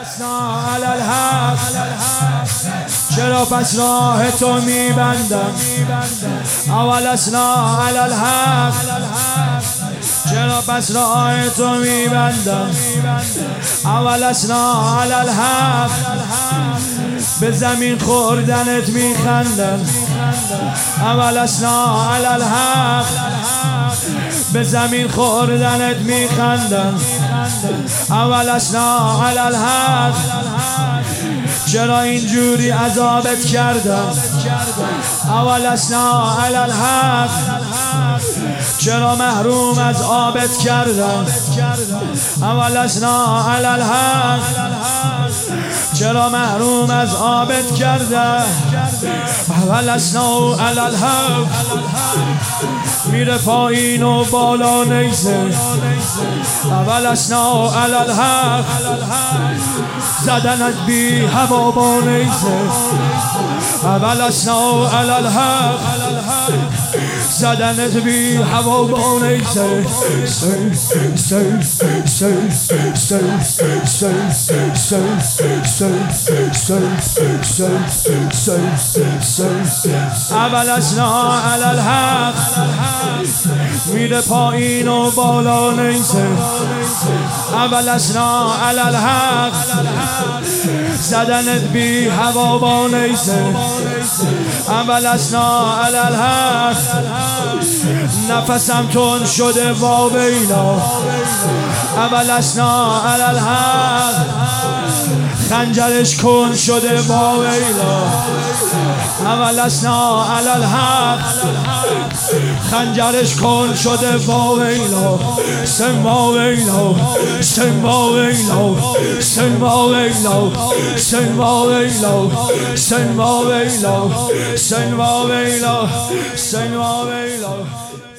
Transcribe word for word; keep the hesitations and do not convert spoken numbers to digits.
علی الحق چرا پس راه تو میبندم؟ اول اسنا علی الحق چرا پس راه تو میبندم؟ اول اسنا علی الحق به زمین خوردنت میخندم. اول اسنا علی الحق به زمین خوردنت میخندم. اول اسنا علی الحق چرا اینجوری عذابت کردم؟ اول اسنا علی الحق چرا محروم از آبت کردم؟ اول اسنا علی الحق چرا محروم از آبت کردم؟ اول اسنا علی الحق میره پایین و بالا نیزه. اول اسنا علی الحق زدنت بی هوا با نیزه. اول اسنا علی الحق زدنت بی هوا با نیزه. اول اسنا علی الحق میره پایین و بالا نیزه. اول اسنا علی الحق زدنت بی هوا با نیزه. اول اسنا علی الحق نفسم تون شده واویلا. اول اسنا علی الحق خنجرش کن شده واویلا. اول اسنا علی الحق خنجرش کن شده واویلا. سن واویلا سن واویلا سن واویلا سن واویلا سن واویلا سن واویلا سن واویلا.